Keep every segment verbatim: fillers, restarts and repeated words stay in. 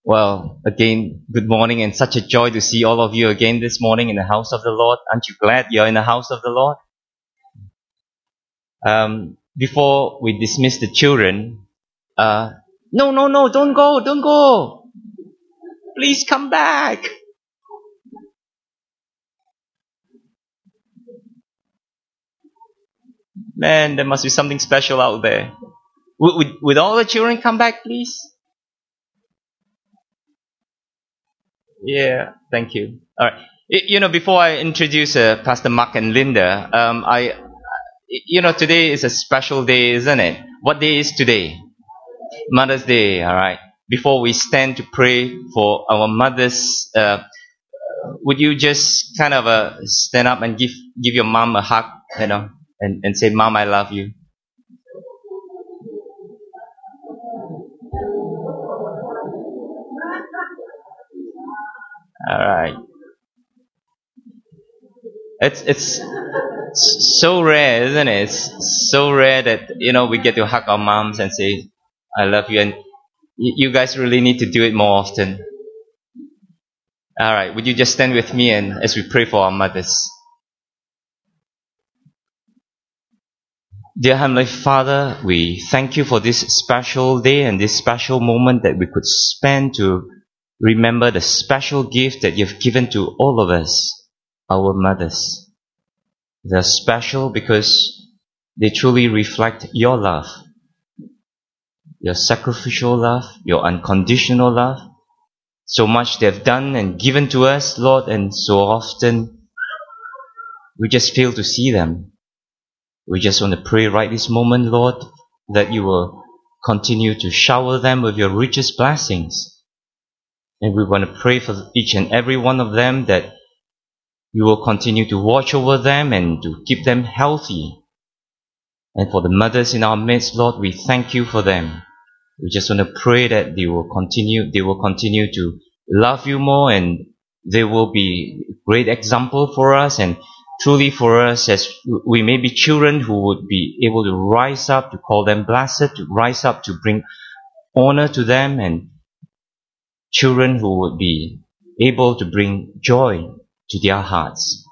Well, again, good morning and such a joy to see all of you again this morning in the house of the Lord. Aren't you glad you're in the house of the Lord? Um, before we dismiss the children, uh, no, no, no, don't go, don't go. Please come back. Man, there must be something special out there. Would, would, would all the children come back, please? Yeah, thank you. All right. You know, before I introduce uh, Pastor Mark and Linda, um, I, you know, today is a special day, isn't it? What day is today? Mother's Day, all right. Before we stand to pray for our mothers, uh, would you just kind of uh, stand up and give give your mom a hug, you know, and, and say, "Mom, I love you." All right. It's it's so rare, isn't it? It's so rare that you know we get to hug our moms and say, "I love you," and you guys really need to do it more often. All right. Would you just stand with me and as we pray for our mothers? Dear Heavenly Father, we thank you for this special day and this special moment that we could spend to remember the special gift that you've given to all of us, our mothers. They're special because they truly reflect your love, your sacrificial love, your unconditional love. So much they've done and given to us, Lord, and so often we just fail to see them. We just want to pray right this moment, Lord, that you will continue to shower them with your richest blessings. And we want to pray for each and every one of them that you will continue to watch over them and to keep them healthy. And for the mothers in our midst, Lord, we thank you for them. We just want to pray that they will continue, they will continue to love you more, and they will be a great example for us, and truly for us, as we may be children who would be able to rise up to call them blessed, to rise up to bring honor to them, and children who would be able to bring joy to their hearts.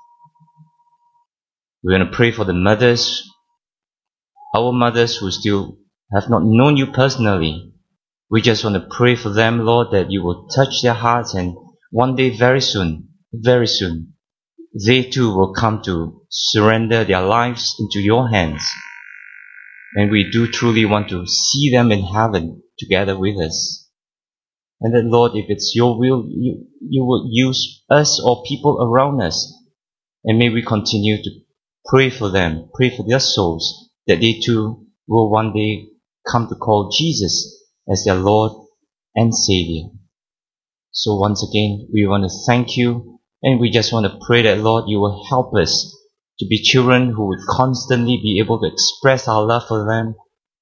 We're going to pray for the mothers, our mothers who still have not known you personally. We just want to pray for them, Lord, that you will touch their hearts, and one day very soon, very soon, they too will come to surrender their lives into your hands. And we do truly want to see them in heaven together with us. And that, Lord, if it's your will, you, you will use us or people around us. And may we continue to pray for them, pray for their souls, that they too will one day come to call Jesus as their Lord and Savior. So once again, we want to thank you, and we just want to pray that, Lord, you will help us to be children who would constantly be able to express our love for them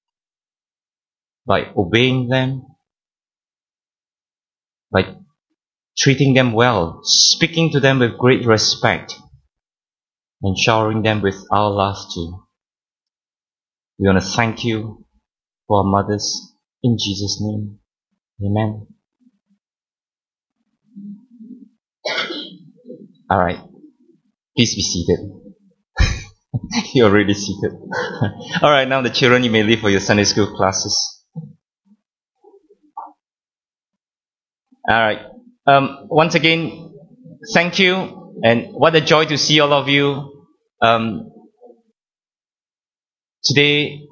by obeying them, by treating them well, speaking to them with great respect, and showering them with our love too. We want to thank you for our mothers. In Jesus' name, amen. All right, please be seated. You're already seated. All right, now the children, you may leave for your Sunday school classes. All right. Um, once again, thank you, and what a joy to see all of you. Um, today,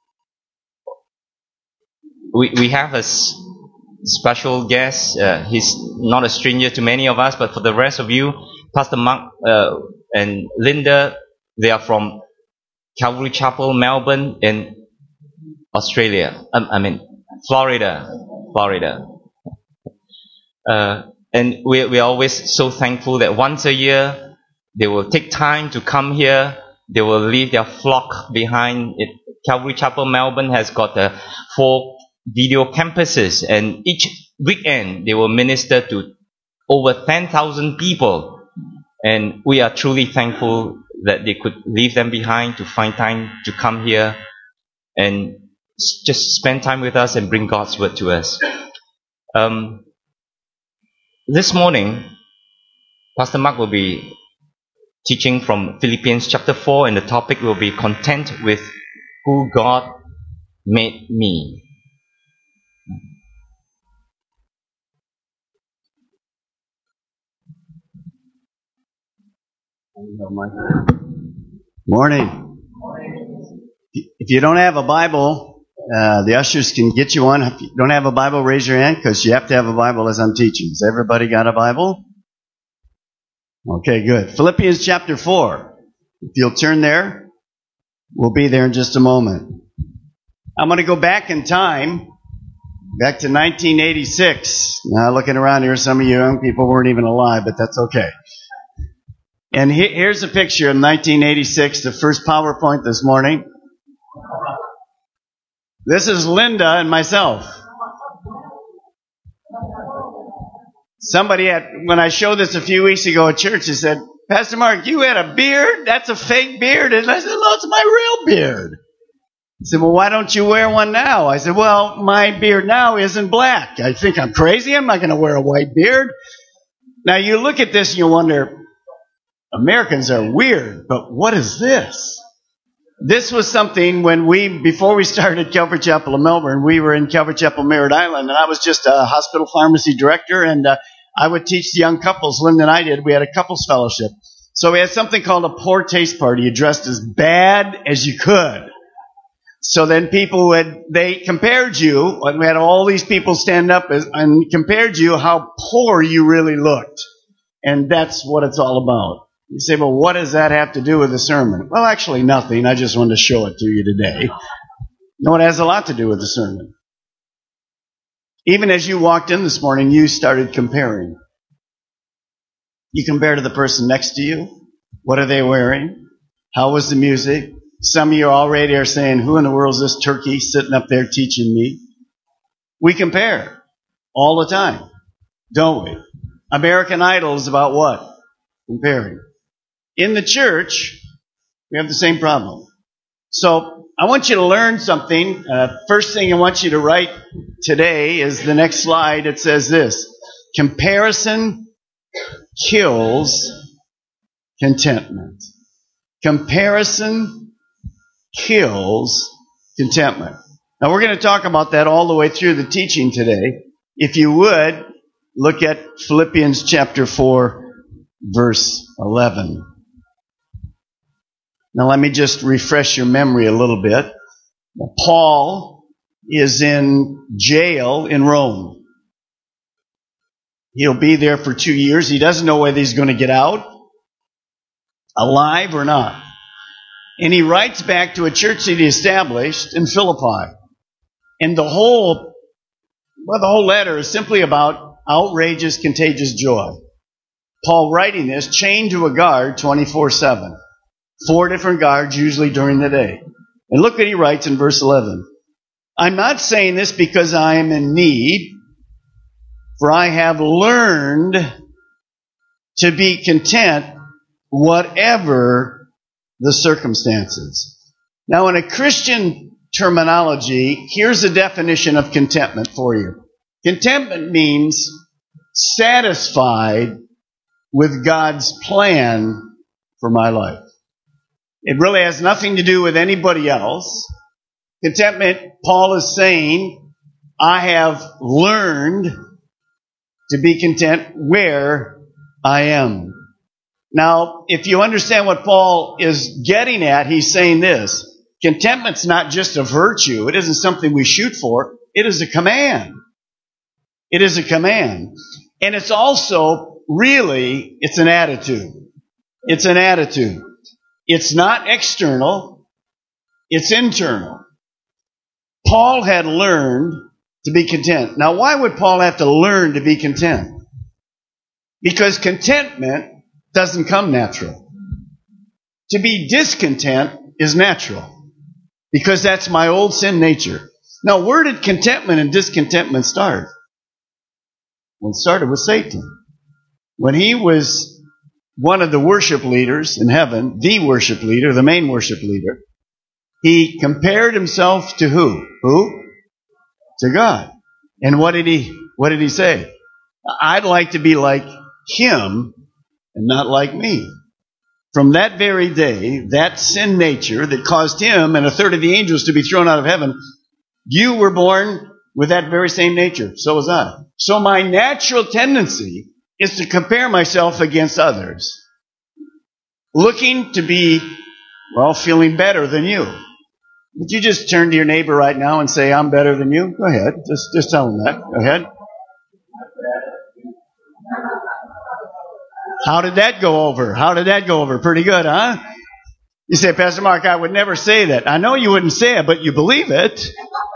we we have a s- special guest. Uh, he's not a stranger to many of us, but for the rest of you, Pastor Mark uh, and Linda, they are from Calvary Chapel, Melbourne, in Australia. Um, I mean, Florida, Florida. Uh, and we we are always so thankful that once a year they will take time to come here. They will leave their flock behind. It, Calvary Chapel, Melbourne has got uh, four video campuses, and each weekend they will minister to over ten thousand people. And we are truly thankful that they could leave them behind to find time to come here and just spend time with us and bring God's word to us. Um, This morning, Pastor Mark will be teaching from Philippians chapter four, and the topic will be content with who God made me. Morning. If you don't have a Bible, uh, the ushers can get you one. If you don't have a Bible, raise your hand, because you have to have a Bible as I'm teaching. Has everybody got a Bible? Okay, good. Philippians chapter four. If you'll turn there, we'll be there in just a moment. I'm going to go back in time, back to nineteen eighty-six. Now, looking around here, some of you young people weren't even alive, but that's okay. And he, here's a picture of nineteen eighty-six, the first PowerPoint this morning. This is Linda and myself. Somebody had, when I showed this a few weeks ago at church, they said, Pastor Mark, you had a beard? That's a fake beard. And I said, no, it's my real beard. He said, well, why don't you wear one now? I said, well, my beard now isn't black. I think I'm crazy. I'm not going to wear a white beard. Now, you look at this and you wonder, Americans are weird, but what is this? This was something when we, before we started Calvary Chapel in Melbourne, we were in Calvary Chapel, Merritt Island, and I was just a hospital pharmacy director, and uh, I would teach the young couples. Linda and I did. We had a couples fellowship. So we had something called a poor taste party. You dressed as bad as you could. So then people would, they compared you, and we had all these people stand up as, and compared you how poor you really looked. And that's what it's all about. You say, well, what does that have to do with the sermon? Well, actually nothing. I just wanted to show it to you today. No, it has a lot to do with the sermon. Even as you walked in this morning, you started comparing. You compare to the person next to you. What are they wearing? How was the music? Some of you already are saying, who in the world is this turkey sitting up there teaching me? We compare all the time, don't we? American Idol is about what? Comparing. In the church, we have the same problem. So I want you to learn something. Uh, first thing I want you to write today is the next slide. It says this: comparison kills contentment. Comparison kills contentment. Now we're going to talk about that all the way through the teaching today. If you would, look at Philippians chapter four, verse eleven. Now let me just refresh your memory a little bit. Paul is in jail in Rome. He'll be there for two years. He doesn't know whether he's going to get out, alive or not. And he writes back to a church that he established in Philippi. And the whole, well, the whole letter is simply about outrageous, contagious joy. Paul writing this, chained to a guard twenty-four seven. Four different guards, usually during the day. And look what he writes in verse eleven. I'm not saying this because I am in need, for I have learned to be content whatever the circumstances. Now, in a Christian terminology, here's a definition of contentment for you. Contentment means satisfied with God's plan for my life. It really has nothing to do with anybody else. Contentment, Paul is saying, I have learned to be content where I am. Now, if you understand what Paul is getting at, he's saying this: contentment's not just a virtue. It isn't something we shoot for. It is a command. It is a command. And it's also, really, it's an attitude. It's an attitude. It's not external. It's internal. Paul had learned to be content. Now, why would Paul have to learn to be content? Because contentment doesn't come natural. To be discontent is natural, because that's my old sin nature. Now, where did contentment and discontentment start? Well, it started with Satan. When he was one of the worship leaders in heaven, the worship leader, the main worship leader, he compared himself to who? Who? To God. And what did he, what did he say? I'd like to be like him and not like me. From that very day, that sin nature that caused him and a third of the angels to be thrown out of heaven, you were born with that very same nature. So was I. So my natural tendency is to compare myself against others, looking to be, well, feeling better than you. Would you just turn to your neighbor right now and say, I'm better than you? Go ahead. Just, just tell them that. Go ahead. How did that go over? How did that go over? Pretty good, huh? You say, Pastor Mark, I would never say that. I know you wouldn't say it, but you believe it.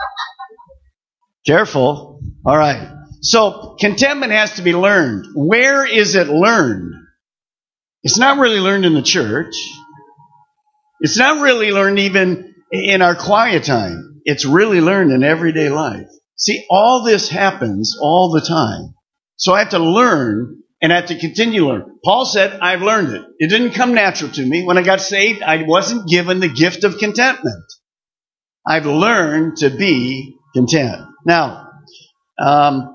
Careful. All right. So contentment has to be learned. Where is it learned? It's not really learned in the church. It's not really learned even in our quiet time. It's really learned in everyday life. See, all this happens all the time. So I have to learn and I have to continue to learn. Paul said, I've learned it. It didn't come natural to me. When I got saved, I wasn't given the gift of contentment. I've learned to be content. Now, um,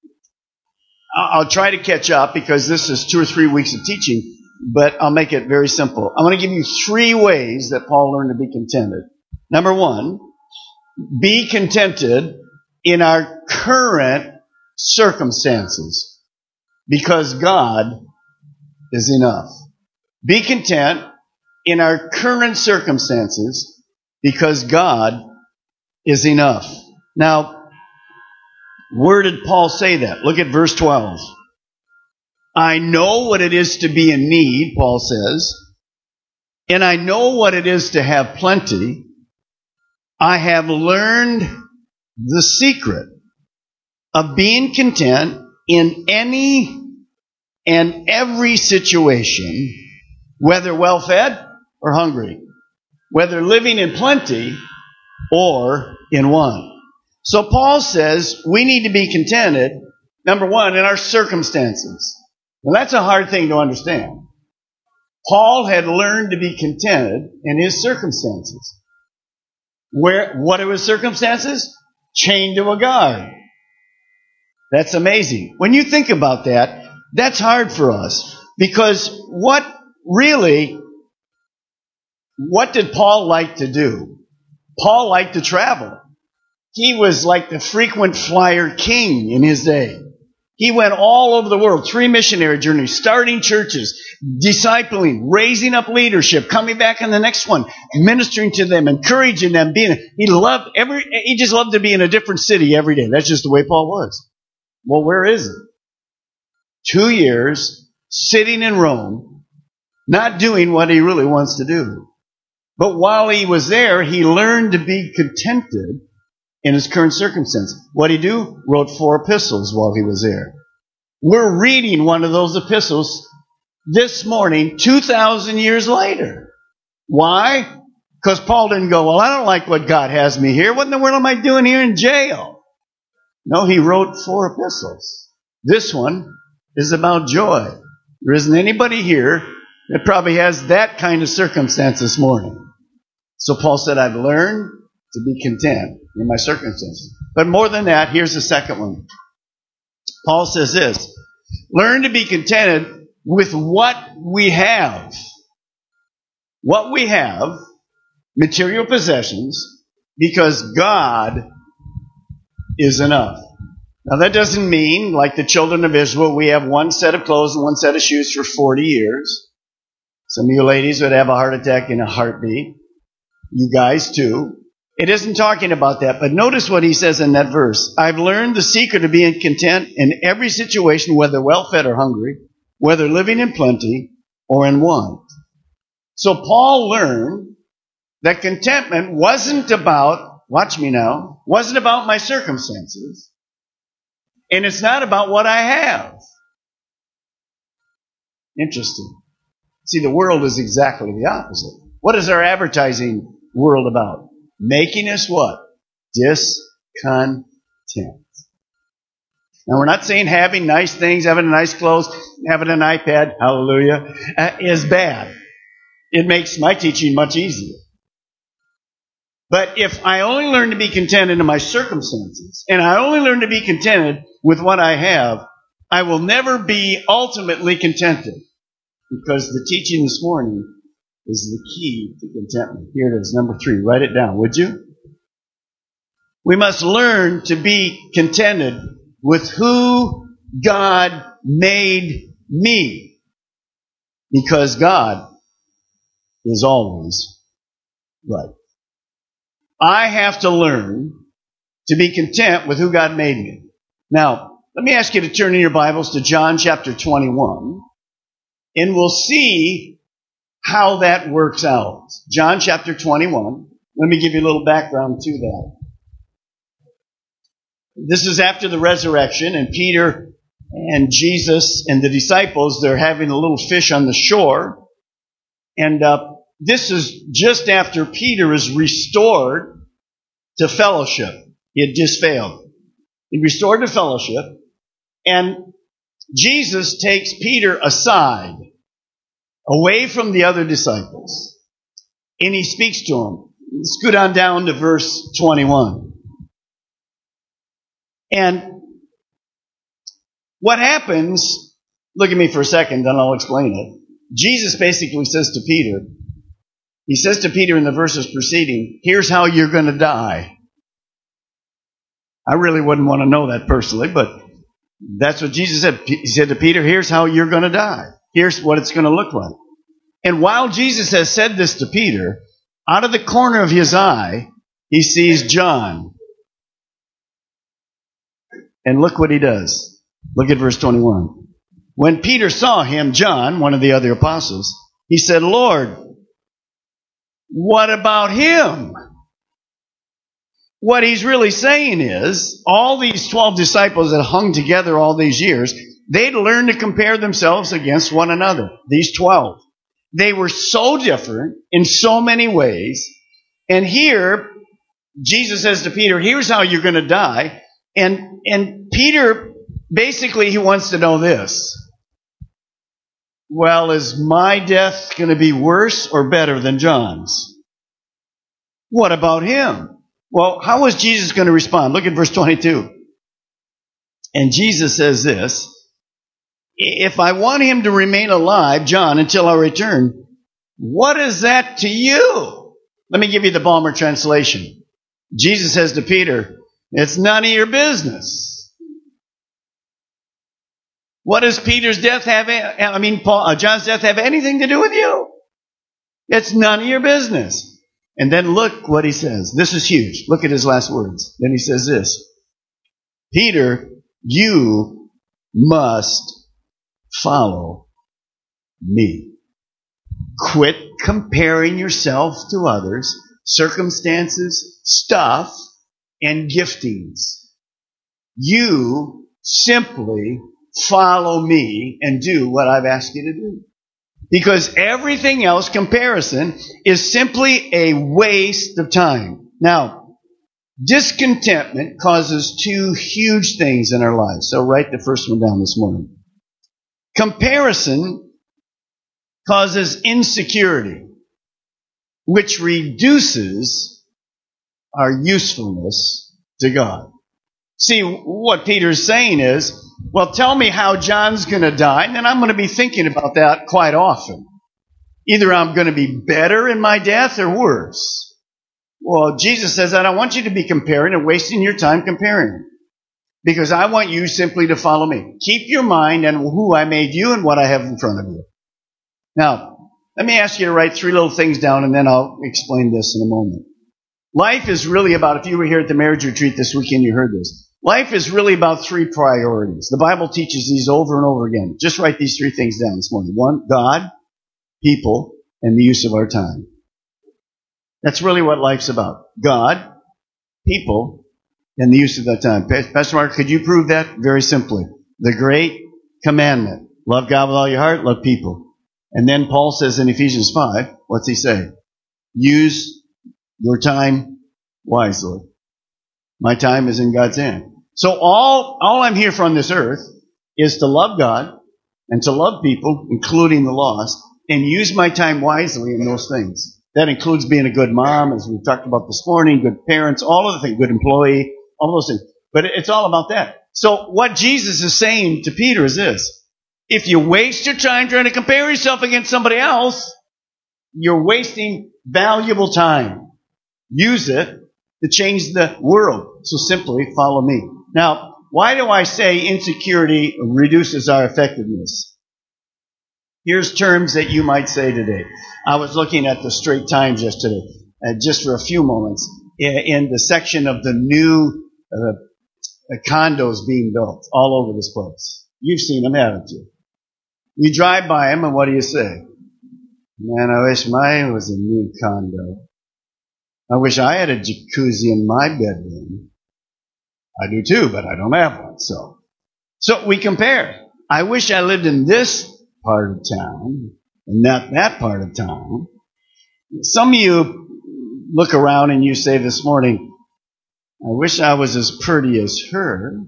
I'll try to catch up because this is two or three weeks of teaching, but I'll make it very simple. I'm going to give you three ways that Paul learned to be contented. Number one, be contented in our current circumstances because God is enough. Be content in our current circumstances because God is enough. Now, where did Paul say that? Look at verse twelve. I know what it is to be in need, Paul says, and I know what it is to have plenty. I have learned the secret of being content in any and every situation, whether well-fed or hungry, whether living in plenty or in want. So Paul says we need to be contented, number one, in our circumstances. Now that's a hard thing to understand. Paul had learned to be contented in his circumstances. Where, what are his circumstances? Chained to a guard. That's amazing. When you think about that, that's hard for us. Because what really, what did Paul like to do? Paul liked to travel. He was like the frequent flyer king in his day. He went all over the world, three missionary journeys, starting churches, discipling, raising up leadership, coming back on the next one, ministering to them, encouraging them. Being, he loved every, he just loved to be in a different city every day. That's just the way Paul was. Well, where is it? Two years sitting in Rome, not doing what he really wants to do. But while he was there, he learned to be contented in his current circumstance. What did he do? Wrote four epistles while he was there. We're reading one of those epistles this morning, two thousand years later. Why? Because Paul didn't go, well, I don't like what God has me here. What in the world am I doing here in jail? No, he wrote four epistles. This one is about joy. There isn't anybody here that probably has that kind of circumstance this morning. So Paul said, I've learned to be content in my circumstances. But more than that, here's the second one. Paul says this, learn to be contented with what we have. What we have, material possessions, because God is enough. Now that doesn't mean, like the children of Israel, we have one set of clothes and one set of shoes for forty years. Some of you ladies would have a heart attack in a heartbeat. You guys too. It isn't talking about that, but notice what he says in that verse. I've learned the secret of being content in every situation, whether well-fed or hungry, whether living in plenty or in want. So Paul learned that contentment wasn't about, watch me now, wasn't about my circumstances, and it's not about what I have. Interesting. See, the world is exactly the opposite. What is our advertising world about? Making us what? Discontent. Now, we're not saying having nice things, having nice clothes, having an iPad, hallelujah, uh, is bad. It makes my teaching much easier. But if I only learn to be contented in my circumstances, and I only learn to be contented with what I have, I will never be ultimately contented. Because the teaching this morning is the key to contentment. Here it is, number three. Write it down, would you? We must learn to be contented with who God made me. Because God is always right. I have to learn to be content with who God made me. Now, let me ask you to turn in your Bibles to John chapter twenty-one, and we'll see how that works out. John chapter twenty-one. Let me give you a little background to that. This is after the resurrection, and Peter and Jesus and the disciples, they're having a little fish on the shore. And uh, this is just after Peter is restored to fellowship. He had just failed. He restored to fellowship, and Jesus takes Peter aside, away from the other disciples, and he speaks to him. Let's go down, down to verse twenty-one. And what happens, look at me for a second, then I'll explain it. Jesus basically says to Peter, he says to Peter in the verses preceding, here's how you're going to die. I really wouldn't want to know that personally, but that's what Jesus said. He said to Peter, here's how you're going to die. Here's what it's going to look like. And while Jesus has said this to Peter, out of the corner of his eye, he sees John. And look what he does. Look at verse twenty-one. When Peter saw him, John, one of the other apostles, he said, Lord, what about him? What he's really saying is, all these twelve disciples that hung together all these years, they'd learned to compare themselves against one another. These twelve. They were so different in so many ways. And here, Jesus says to Peter, here's how you're going to die. And, and Peter, basically, he wants to know this. Well, is my death going to be worse or better than John's? What about him? Well, how is Jesus going to respond? Look at verse twenty-two. And Jesus says this, if I want him to remain alive, John, until I return, what is that to you? Let me give you the Balmer translation. Jesus says to Peter, it's none of your business. What does Peter's death have, I mean, Paul, uh, John's death have anything to do with you? It's none of your business. And then look what he says. This is huge. Look at his last words. Then he says this. Peter, you must follow me. Quit comparing yourself to others, circumstances, stuff, and giftings. You simply follow me and do what I've asked you to do. Because everything else, comparison, is simply a waste of time. Now, discontentment causes two huge things in our lives. So write the first one down this morning. Comparison causes insecurity, which reduces our usefulness to God. See, what Peter's saying is, well, tell me how John's going to die, and then I'm going to be thinking about that quite often. Either I'm going to be better in my death or worse. Well, Jesus says, I don't want you to be comparing and wasting your time comparing. Because I want you simply to follow me. Keep your mind on who I made you and what I have in front of you. Now, let me ask you to write three little things down, and then I'll explain this in a moment. Life is really about, if you were here at the marriage retreat this weekend, you heard this. Life is really about three priorities. The Bible teaches these over and over again. Just write these three things down this morning. One, God, people, and the use of our time. That's really what life's about. God, people, and the use of that time. Pastor Mark, could you prove that? Very simply. The great commandment. Love God with all your heart, love people. And then Paul says in Ephesians five, what's he say? Use your time wisely. My time is in God's hand. So all, all I'm here for on this earth is to love God and to love people, including the lost, and use my time wisely in those things. That includes being a good mom, as we talked about this morning, good parents, all of the things, good employee, all those things. But it's all about that. So what Jesus is saying to Peter is this. If you waste your time trying to compare yourself against somebody else, you're wasting valuable time. Use it to change the world. So simply follow me. Now, why do I say insecurity reduces our effectiveness? Here's terms that you might say today. I was looking at the Straits Times yesterday, uh, just for a few moments, in, in the section of the new uh, condos being built all over this place. You've seen them, haven't you? You drive by them, and what do you say? Man, I wish mine was a new condo. I wish I had a jacuzzi in my bedroom. I do too, but I don't have one, so. So we compare. I wish I lived in this part of town, and not that part of town. Some of you look around and you say this morning, I wish I was as pretty as her.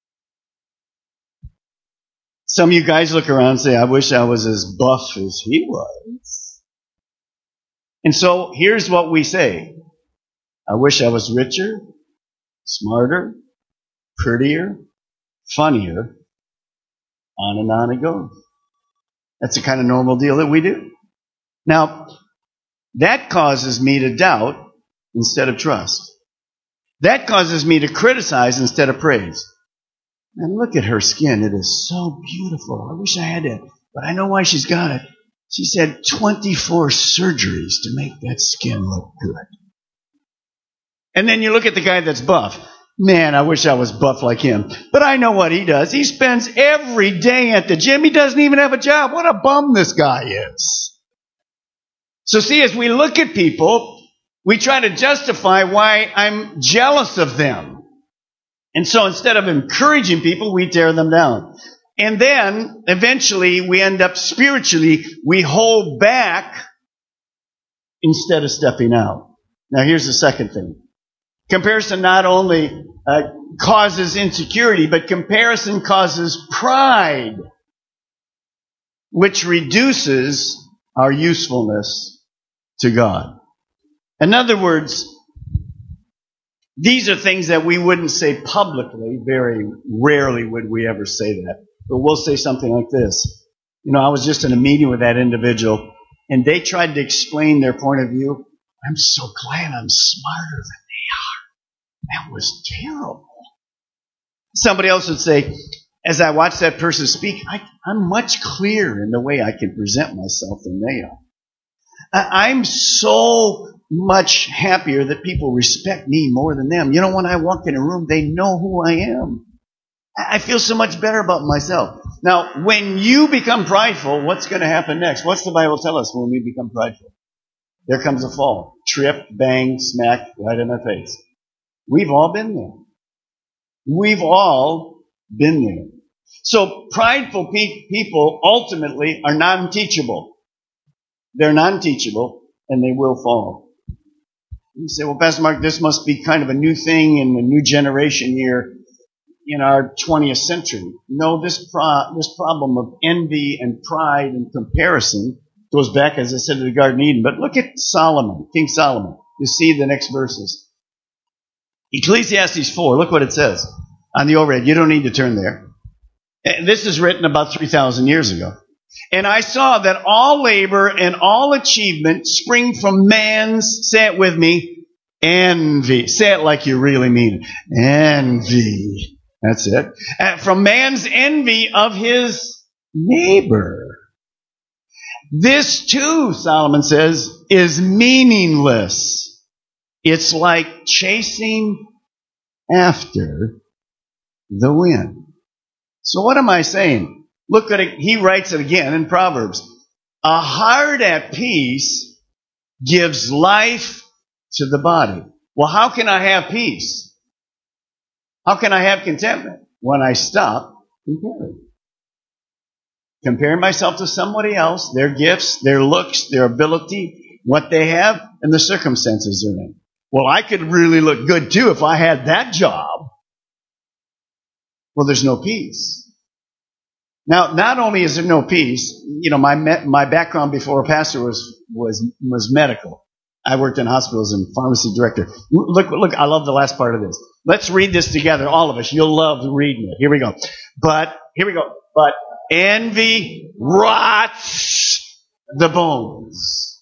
Some of you guys look around and say, I wish I was as buff as he was. And so here's what we say. I wish I was richer, smarter, prettier, funnier. On and on it goes. That's the kind of normal deal that we do. Now, that causes me to doubt instead of trust. That causes me to criticize instead of praise. And look at her skin. It is so beautiful. I wish I had that. But I know why she's got it. She's had twenty-four surgeries to make that skin look good. And then you look at the guy that's buff. Man, I wish I was buff like him. But I know what he does. He spends every day at the gym. He doesn't even have a job. What a bum this guy is. So see, as we look at people, we try to justify why I'm jealous of them. And so instead of encouraging people, we tear them down. And then, eventually, we end up spiritually, we hold back instead of stepping out. Now, here's the second thing. Comparison not only uh, causes insecurity, but comparison causes pride, which reduces our usefulness to God. In other words, these are things that we wouldn't say publicly. Very rarely would we ever say that. But we'll say something like this. You know, I was just in a meeting with that individual, and they tried to explain their point of view. I'm so glad I'm smarter than they are. That was terrible. Somebody else would say, as I watch that person speak, I, I'm much clearer in the way I can present myself than they are. I, I'm so much happier that people respect me more than them. You know, when I walk in a room, they know who I am. I feel so much better about myself. Now, when you become prideful, what's going to happen next? What's the Bible tell us when we become prideful? There comes a fall. Trip, bang, smack, right in the face. We've all been there. We've all been there. So prideful pe- people ultimately are non-teachable. They're non-teachable, and they will fall. You say, well, Pastor Mark, this must be kind of a new thing in the new generation here in our twentieth century. No, this pro- this problem of envy and pride and comparison goes back, as I said, to the Garden of Eden. But look at Solomon, King Solomon. You see the next verses. Ecclesiastes four, look what it says on the overhead. You don't need to turn there. This is written about three thousand years ago. And I saw that all labor and all achievement spring from man's, say it with me, envy. Say it like you really mean it. Envy. That's it. And from man's envy of his neighbor. This too, Solomon says, is meaningless. It's like chasing after the wind. So what am I saying? Look at it. He writes it again in Proverbs. A heart at peace gives life to the body. Well, how can I have peace? How can I have contentment? When I stop comparing. Comparing myself to somebody else, their gifts, their looks, their ability, what they have, and the circumstances they're in. Well, I could really look good too if I had that job. Well, there's no peace. Now, not only is there no peace, you know, my my background before a pastor was was was medical. I worked in hospitals and pharmacy director. Look, look, I love the last part of this. Let's read this together, all of us. You'll love reading it. Here we go. But, here we go. But envy rots the bones.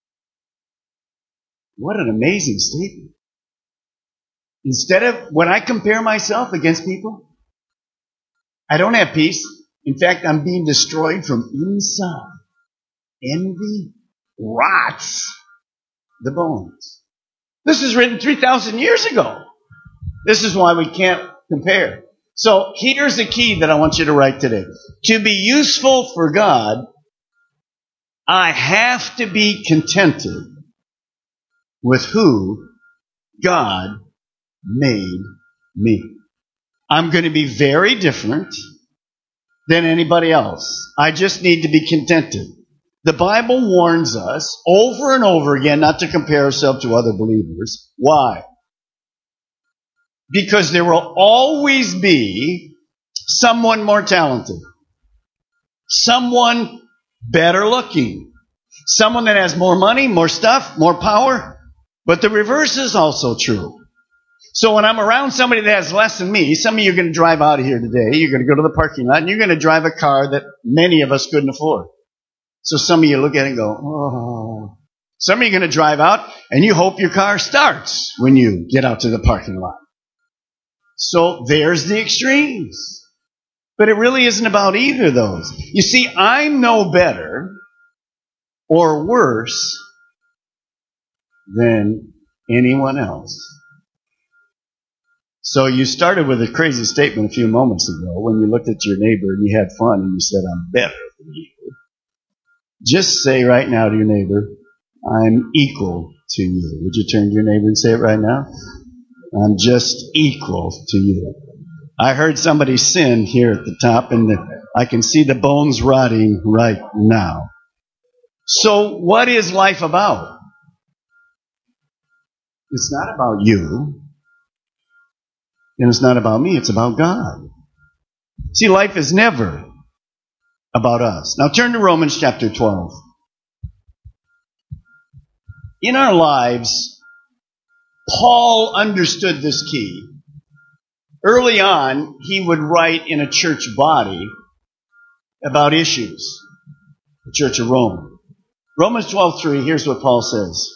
What an amazing statement. Instead of, when I compare myself against people, I don't have peace. In fact, I'm being destroyed from inside. Envy rots the bones. This is written three thousand years ago. This is why we can't compare. So here's the key that I want you to write today. To be useful for God, I have to be contented with who God made me. I'm going to be very different than anybody else. I just need to be contented. The Bible warns us over and over again not to compare ourselves to other believers. Why? Because there will always be someone more talented, someone better looking, someone that has more money, more stuff, more power. But the reverse is also true. So when I'm around somebody that has less than me, some of you are going to drive out of here today, you're going to go to the parking lot, and you're going to drive a car that many of us couldn't afford. So some of you look at it and go, oh. Some of you are going to drive out, and you hope your car starts when you get out to the parking lot. So there's the extremes. But it really isn't about either of those. You see, I'm no better or worse than anyone else. So you started with a crazy statement a few moments ago when you looked at your neighbor and you had fun and you said, I'm better than you. Just say right now to your neighbor, I'm equal to you. Would you turn to your neighbor and say it right now? I'm just equal to you. I heard somebody sin here at the top, and the, I can see the bones rotting right now. So what is life about? It's not about you, and it's not about me. It's about God. See, life is never about us. Now turn to Romans chapter twelve. In our lives, Paul understood this key. Early on, he would write in a church body about issues. The Church of Rome. Romans twelve three, here's what Paul says.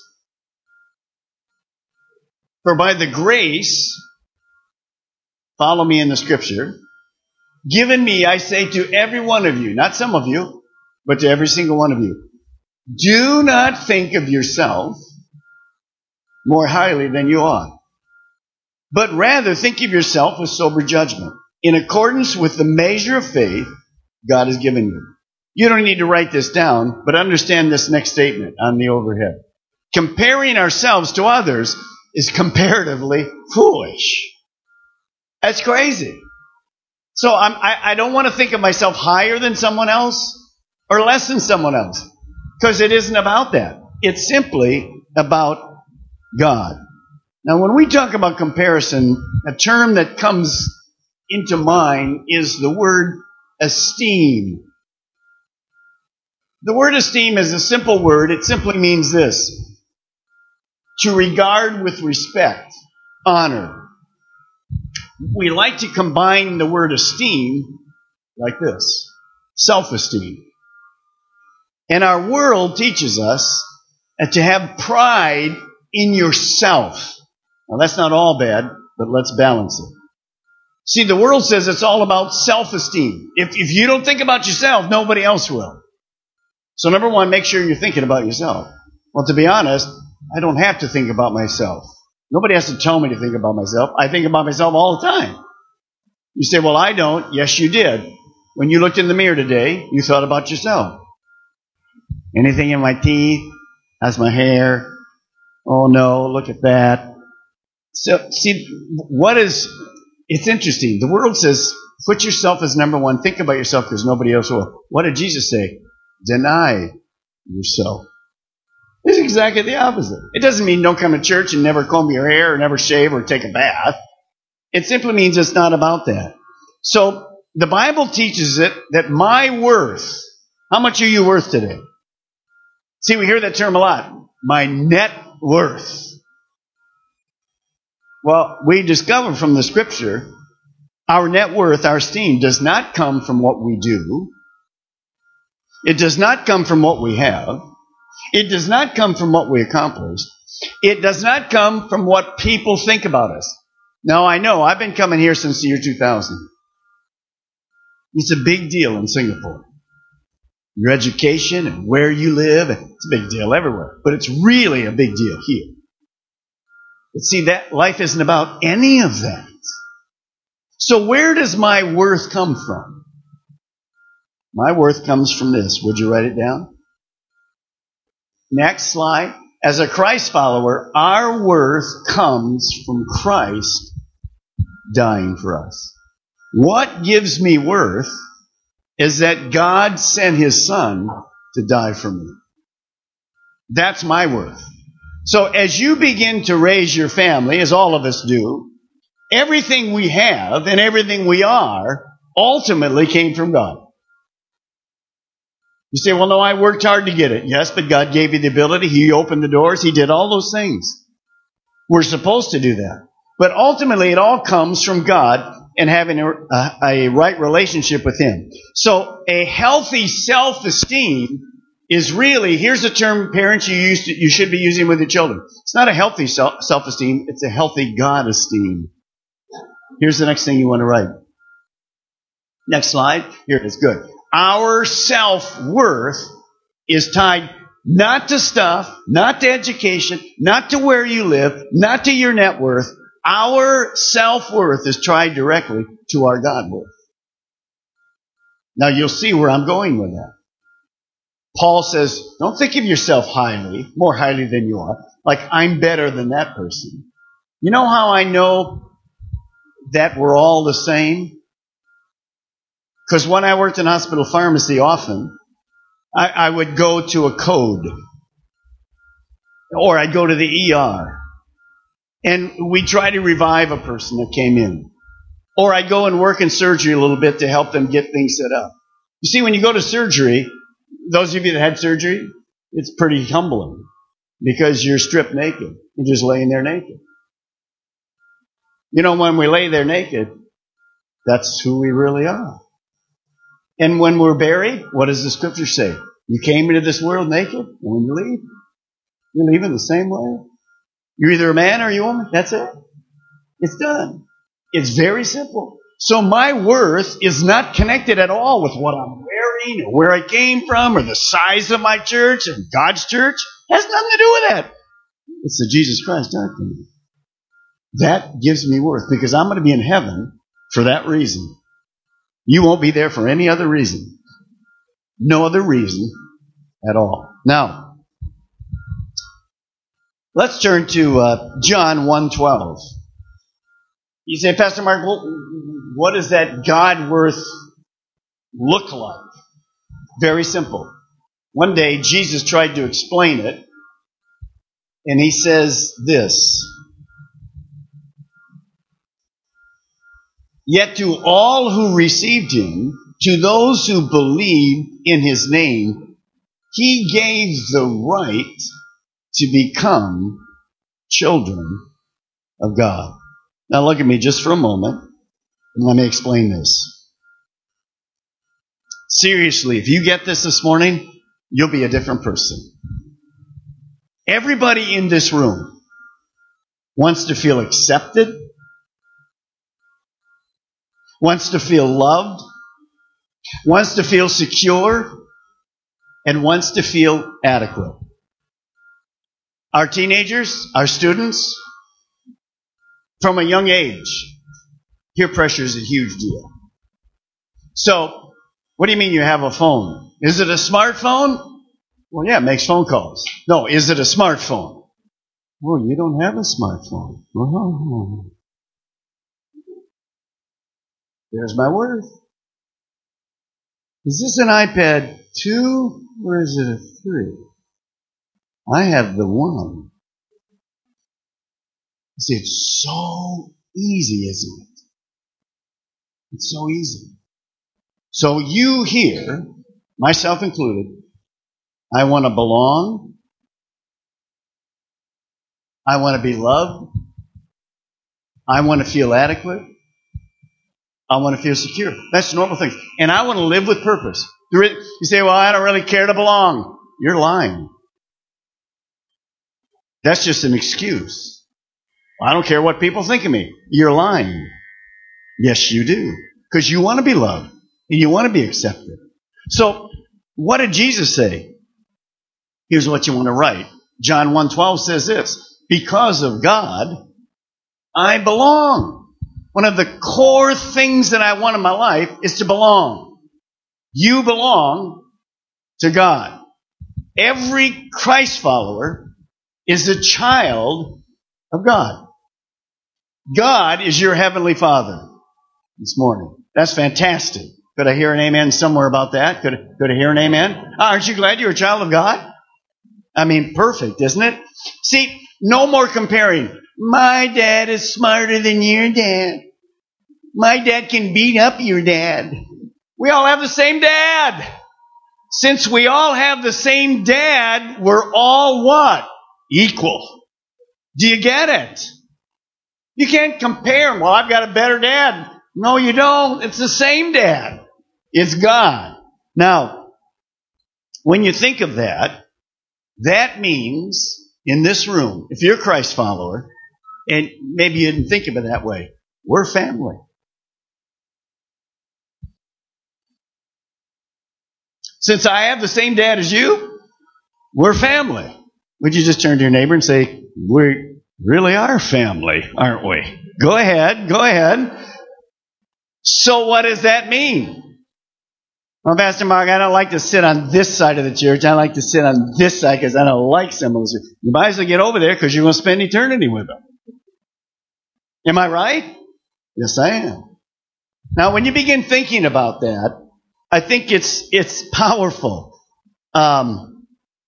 For by the grace, follow me in the scripture, given me, I say to every one of you, not some of you, but to every single one of you, do not think of yourself more highly than you ought, but rather think of yourself with sober judgment, in accordance with the measure of faith God has given you. You don't need to write this down, but understand this next statement on the overhead. Comparing ourselves to others is comparatively foolish. That's crazy. So I'm, I, I don't want to think of myself higher than someone else or less than someone else, because it isn't about that. It's simply about God. Now, when we talk about comparison, a term that comes into mind is the word esteem. The word esteem is a simple word. It simply means this: to regard with respect, honor. We like to combine the word esteem like this: self-esteem. And our world teaches us to have pride in yourself. Now, that's not all bad, but let's balance it. See, the world says it's all about self-esteem. If, if you don't think about yourself, nobody else will. So number one, make sure you're thinking about yourself. Well, to be honest, I don't have to think about myself. Nobody has to tell me to think about myself. I think about myself all the time. You say, well, I don't. Yes, you did. When you looked in the mirror today, you thought about yourself. Anything in my teeth? How's my hair? Oh no, look at that. So, see, what is, it's interesting. The world says, put yourself as number one. Think about yourself because nobody else will. What did Jesus say? Deny yourself. It's exactly the opposite. It doesn't mean don't come to church and never comb your hair or never shave or take a bath. It simply means it's not about that. So, the Bible teaches it that my worth, how much are you worth today? See, we hear that term a lot. My net worth. Well, we discover from the scripture, our net worth, our esteem, does not come from what we do. It does not come from what we have. It does not come from what we accomplish. It does not come from what people think about us. Now, I know, I've been coming here since the year two thousand. It's a big deal in Singapore. Your education and where you live, it's a big deal everywhere. But it's really a big deal here. But see, that life isn't about any of that. So where does my worth come from? My worth comes from this. Would you write it down? Next slide. As a Christ follower, our worth comes from Christ dying for us. What gives me worth is that God sent His Son to die for me. That's my worth. So as you begin to raise your family, as all of us do, everything we have and everything we are ultimately came from God. You say, well, no, I worked hard to get it. Yes, but God gave you the ability. He opened the doors. He did all those things. We're supposed to do that. But ultimately, it all comes from God and having a, a, a right relationship with Him. So a healthy self-esteem is really, here's a term, parents, you used to, you should be using with your children. It's not a healthy self, self-esteem. It's a healthy God-esteem. Here's the next thing you want to write. Next slide. Here it is. Good. Our self-worth is tied not to stuff, not to education, not to where you live, not to your net worth. Our self-worth is tied directly to our God worth. Now you'll see where I'm going with that. Paul says, don't think of yourself highly, more highly than you are, like I'm better than that person. You know how I know that we're all the same? Because when I worked in hospital pharmacy often, I, I would go to a code. Or I'd go to the E R. And we'd try to revive a person that came in. Or I'd go and work in surgery a little bit to help them get things set up. You see, when you go to surgery, those of you that had surgery, it's pretty humbling. Because you're stripped naked. You're just laying there naked. You know, when we lay there naked, that's who we really are. And when we're buried, what does the scripture say? You came into this world naked, and when you leave, you leave in the same way. You're either a man or you're a woman. That's it. It's done. It's very simple. So my worth is not connected at all with what I'm wearing or where I came from or the size of my church and God's church. It has nothing to do with that. It's the Jesus Christ died for me. That gives me worth because I'm going to be in heaven for that reason. You won't be there for any other reason. No other reason at all. Now, let's turn to uh, John one twelve. You say, Pastor Mark, what, what does that God worth look like? Very simple. One day, Jesus tried to explain it, and He says this. Yet to all who received Him, to those who believed in His name, He gave the right to become children of God. Now look at me just for a moment, and let me explain this. Seriously, if you get this this morning, you'll be a different person. Everybody in this room wants to feel accepted, wants to feel loved, wants to feel secure, and wants to feel adequate. Our teenagers, our students, from a young age, peer pressure is a huge deal. So, what do you mean you have a phone? Is it a smartphone? Well, yeah, it makes phone calls. No, is it a smartphone? Well, you don't have a smartphone. Oh. There's my worth. Is this an iPad two or is it a three? I have the one. See, it's so easy, isn't it? It's so easy. So you here, myself included, I want to belong. I want to be loved. I want to feel adequate. I want to feel secure. That's normal things. And I want to live with purpose. You say, well, I don't really care to belong. You're lying. That's just an excuse. I don't care what people think of me. You're lying. Yes, you do. Because you want to be loved. And you want to be accepted. So, what did Jesus say? Here's what you want to write. John one twelve says this. Because of God, I belong. One of the core things that I want in my life is to belong. You belong to God. Every Christ follower is a child of God. God is your heavenly Father this morning. That's fantastic. Could I hear an amen somewhere about that? Could, could I hear an amen? Aren't you glad you're a child of God? I mean, perfect, isn't it? See, no more comparing. My dad is smarter than your dad. My dad can beat up your dad. We all have the same dad. Since we all have the same dad, we're all what? Equal. Do you get it? You can't compare. Well, I've got a better dad. No, you don't. It's the same dad. It's God. Now, when you think of that, that means in this room, if you're a Christ follower, and maybe you didn't think of it that way, we're family. Since I have the same dad as you, we're family. Would you just turn to your neighbor and say, we really are family, aren't we? Go ahead, go ahead. So what does that mean? Well, Pastor Mark, I don't like to sit on this side of the church. I like to sit on this side because I don't like some of those. You might as well get over there because you're going to spend eternity with them. Am I right? Yes, I am. Now, when you begin thinking about that, I think it's it's powerful. Um,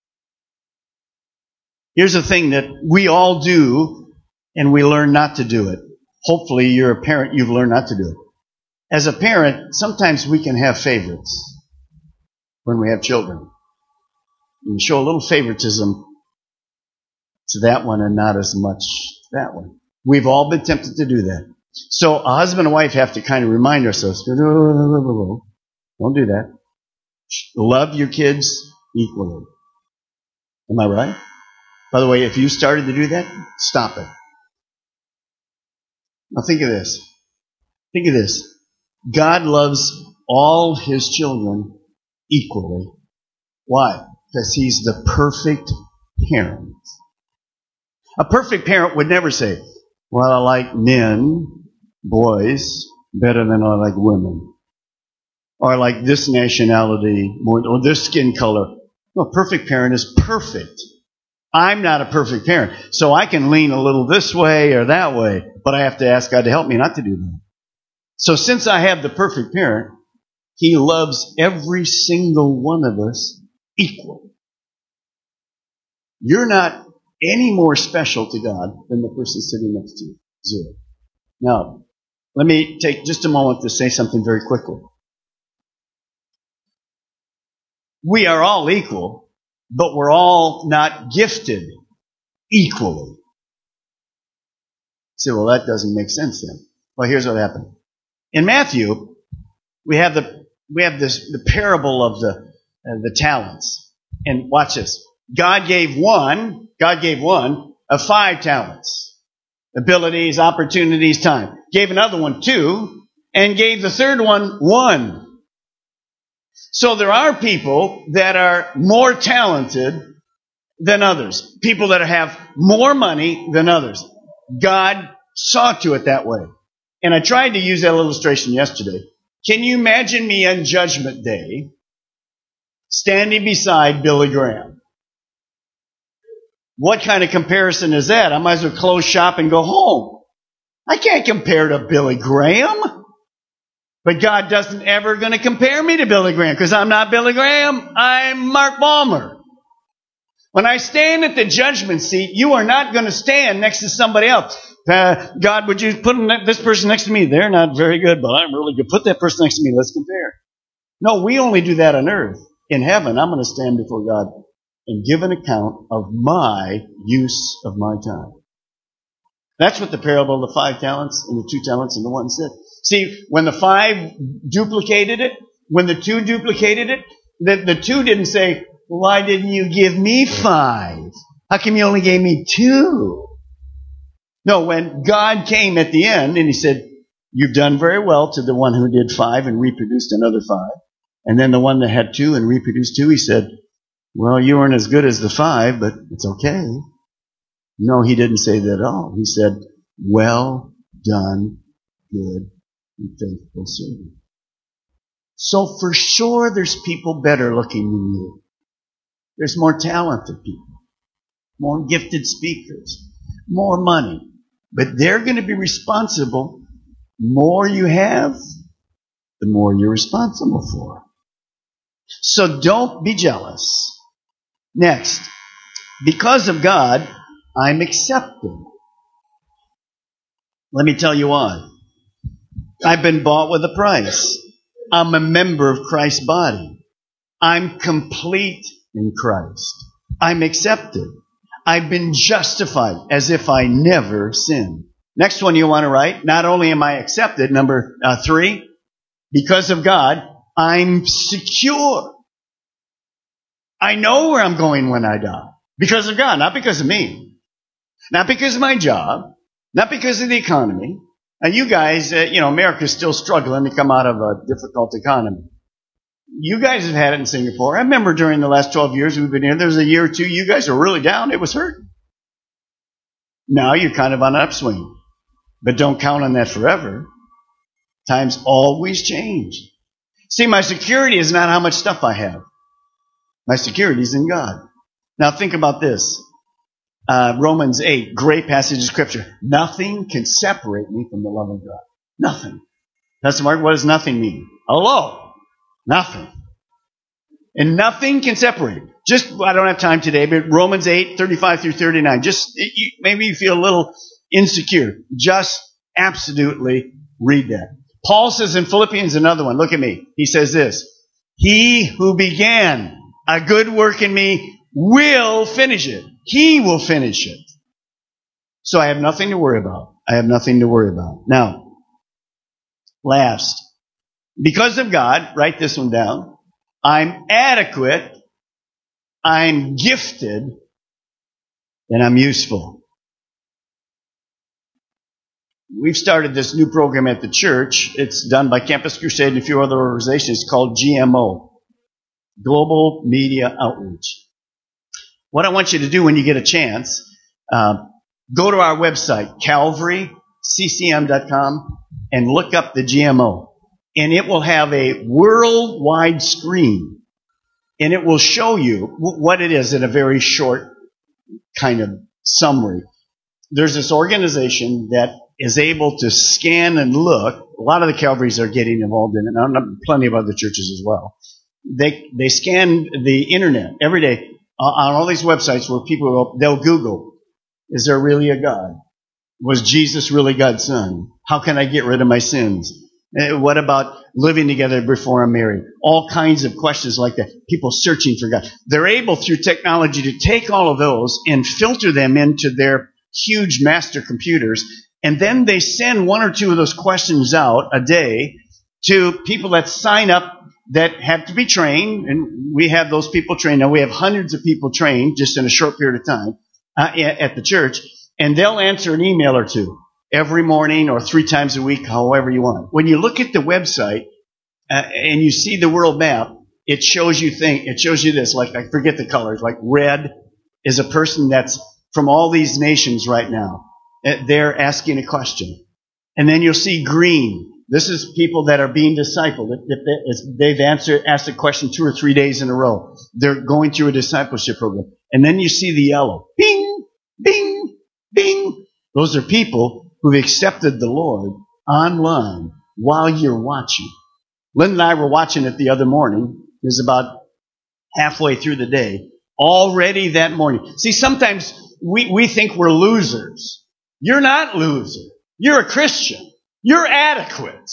here's the thing that we all do, and we learn not to do it. Hopefully, you're a parent, you've learned not to do it. As a parent, sometimes we can have favorites when we have children. We show a little favoritism to that one and not as much to that one. We've all been tempted to do that. So a husband and wife have to kind of remind ourselves, don't do that. Love your kids equally. Am I right? By the way, if you started to do that, stop it. Now think of this. Think of this. God loves all His children equally. Why? Because He's the perfect parent. A perfect parent would never say, well, I like men, boys, better than I like women. Or I like this nationality more, or this skin color. No, a perfect parent is perfect. I'm not a perfect parent. So I can lean a little this way or that way, but I have to ask God to help me not to do that. So since I have the perfect parent, He loves every single one of us equally. You're not any more special to God than the person sitting next to you. Zero. Now, let me take just a moment to say something very quickly. We are all equal, but we're all not gifted equally. Say, well, that doesn't make sense then. Well, here's what happened. In Matthew, we have the we have this the parable of the uh, the talents. And watch this. God gave one, God gave one of five talents. Abilities, opportunities, time. Gave another one two, and gave the third one one. So there are people that are more talented than others. People that have more money than others. God saw to it that way. And I tried to use that illustration yesterday. Can you imagine me on Judgment Day standing beside Billy Graham? What kind of comparison is that? I might as well close shop and go home. I can't compare to Billy Graham. But God doesn't ever going to compare me to Billy Graham because I'm not Billy Graham. I'm Mark Balmer. When I stand at the judgment seat, you are not going to stand next to somebody else. Uh, God, would you put this person next to me? They're not very good, but I'm really good. Put that person next to me. Let's compare. No, we only do that on earth. In heaven, I'm going to stand before God and give an account of my use of my time. That's what the parable of the five talents and the two talents and the one said. See, when the five duplicated it, when the two duplicated it, the, the two didn't say, why didn't you give me five? How come you only gave me two? No, when God came at the end and he said, you've done very well to the one who did five and reproduced another five. And then the one that had two and reproduced two, he said, well, you weren't as good as the five, but it's okay. No, he didn't say that at all. He said, well done, good and faithful servant. So for sure there's people better looking than you. There's more talented people, more gifted speakers, more money. But they're going to be responsible. More you have, the more you're responsible for. So don't be jealous. Next, because of God, I'm accepted. Let me tell you why. I've been bought with a price. I'm a member of Christ's body. I'm complete in Christ. I'm accepted. I've been justified as if I never sinned. Next one you want to write, not only am I accepted, number uh, three, because of God, I'm secure. I know where I'm going when I die. Because of God, not because of me. Not because of my job. Not because of the economy. Now you guys, uh, you know, America's still struggling to come out of a difficult economy. You guys have had it in Singapore. I remember during the last twelve years we've been here, there was a year or two you guys were really down. It was hurting. Now you're kind of on an upswing. But don't count on that forever. Times always change. See, my security is not how much stuff I have. My security is in God. Now think about this. Uh, Romans eight, great passage of Scripture. Nothing can separate me from the love of God. Nothing. Pastor Mark, what does nothing mean? Hello. Nothing. And nothing can separate. Just, I don't have time today, but Romans eight, thirty-five through thirty-nine. Just, you, maybe you feel a little insecure. Just absolutely read that. Paul says in Philippians, another one, look at me. He says this, he who began a good work in me will finish it. He will finish it. So I have nothing to worry about. I have nothing to worry about. Now, last, because of God, write this one down, I'm adequate, I'm gifted, and I'm useful. We've started this new program at the church. It's done by Campus Crusade and a few other organizations. It's called G M O, Global Media Outreach. What I want you to do when you get a chance, uh, go to our website, calvary c c m dot com, and look up the G M O. And it will have a worldwide screen. And it will show you what it is in a very short kind of summary. There's this organization that is able to scan and look. A lot of the Calvaries are getting involved in it. And plenty of other churches as well. They they scan the internet every day on all these websites where people will, they'll Google, is there really a God? Was Jesus really God's son? How can I get rid of my sins? What about living together before I'm married? All kinds of questions like that. People searching for God. They're able through technology to take all of those and filter them into their huge master computers. And then they send one or two of those questions out a day to people that sign up that have to be trained. And we have those people trained. Now we have hundreds of people trained just in a short period of time uh, at the church. And they'll answer an email or two every morning or three times a week, however you want. When you look at the website uh, and you see the world map, it shows you think it shows you this. Like I forget the colors. Like red is a person that's from all these nations right now. They're asking a question, and then you'll see green. This is people that are being discipled. If they've answered asked a question two or three days in a row, they're going through a discipleship program. And then you see the yellow. Bing, bing, bing. Those are people who've accepted the Lord online while you're watching. Lynn and I were watching it the other morning. It was about halfway through the day. Already that morning. See, sometimes we, we think we're losers. You're not loser. You're a Christian. You're adequate.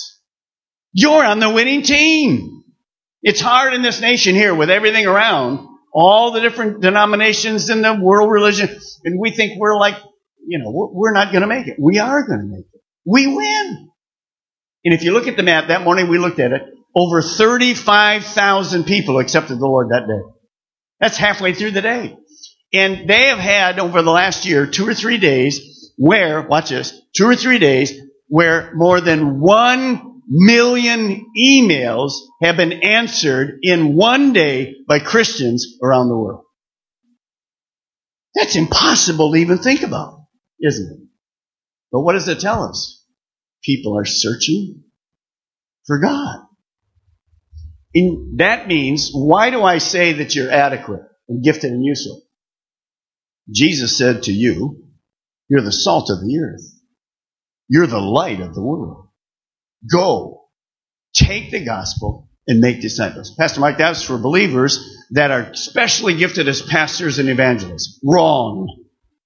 You're on the winning team. It's hard in this nation here with everything around, all the different denominations in the world religion, and we think we're like, you know, we're, we're not going to make it. We are going to make it. We win. And if you look at the map, that morning we looked at it, over thirty-five thousand people accepted the Lord that day. That's halfway through the day. And they have had over the last year two or three days where, watch this, two or three days where more than one million emails have been answered in one day by Christians around the world. That's impossible to even think about, isn't it? But what does it tell us? People are searching for God. And that means, why do I say that you're adequate and gifted and useful? Jesus said to you, you're the salt of the earth. You're the light of the world. Go, take the gospel, and make disciples. Pastor Mike, that's for believers that are specially gifted as pastors and evangelists. Wrong.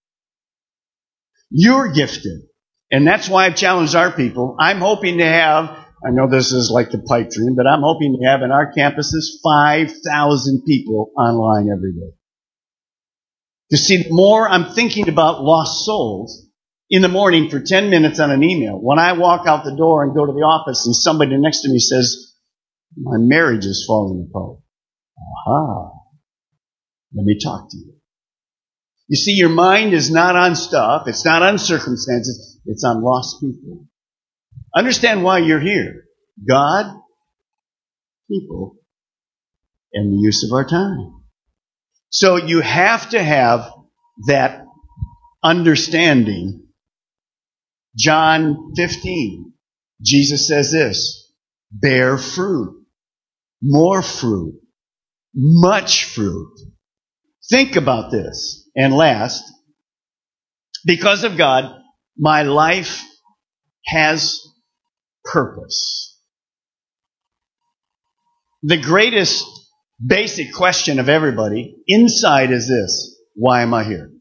You're gifted. And that's why I've challenged our people. I'm hoping to have, I know this is like the pipe dream, but I'm hoping to have in our campuses five thousand people online every day. You see, the more I'm thinking about lost souls in the morning for ten minutes on an email, when I walk out the door and go to the office and somebody next to me says, my marriage is falling apart. Aha. Let me talk to you. You see, your mind is not on stuff. It's not on circumstances. It's on lost people. Understand why you're here. God, people, and the use of our time. So you have to have that understanding. John fifteen, Jesus says this, bear fruit, more fruit, much fruit. Think about this. And last, because of God, my life has purpose. The greatest basic question of everybody inside is this: why am I here?